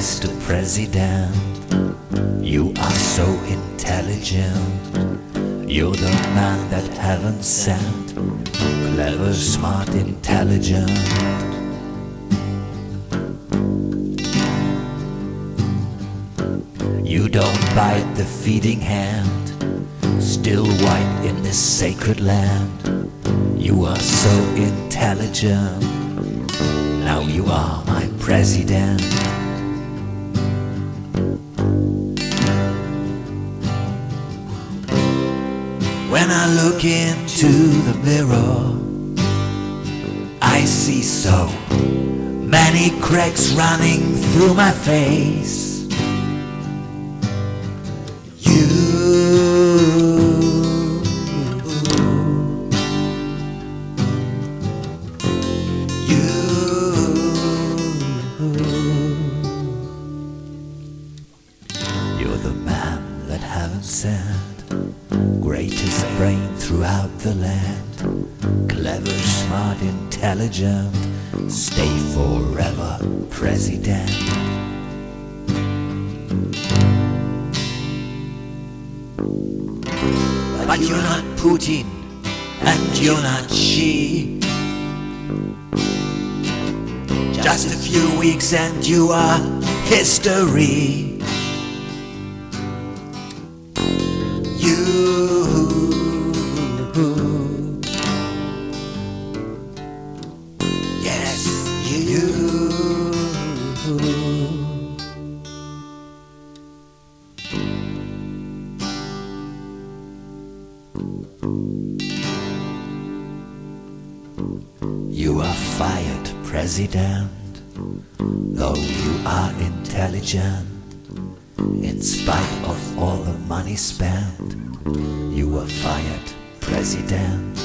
Mr. President, you are so intelligent. You're the man that heaven sent, clever, smart, intelligent. You don't bite the feeding hand, still white in this sacred land. You are so intelligent, now you are my president. When I look into the mirror, I see so many cracks running through my face. You're the man that heaven sent, greatest brain throughout the land, clever, smart, intelligent, stay forever president. But you're not Putin, and you're not Xi. Just a few weeks and you are history. Yes, you. You are fired, President, though you are intelligent. In spite of all the money spent, you were fired, President.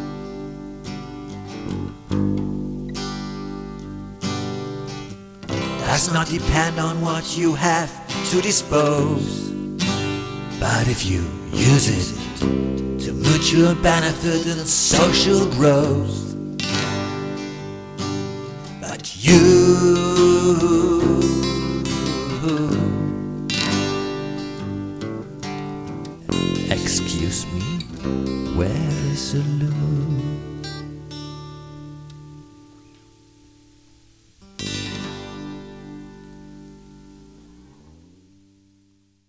Does not depend on what you have to dispose, but if you use it to mutual benefit and social growth. But you, excuse me, where is the loo?